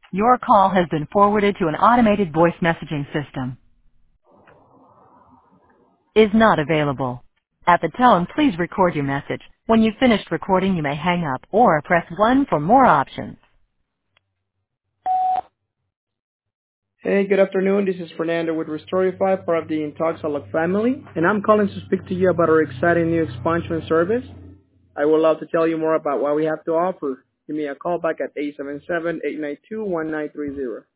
Your call has been forwarded to an automated voice messaging system. Is not available. At the tone, please record your message. When you've finished recording, you may hang up or press 1 for more options. Hey, good afternoon. This is Fernando with Restorify, part of the Intoxalog family, and I'm calling to speak to you about our exciting new expansion service. I would love to tell you more about what we have to offer. Give me a call back at 877-892-1930.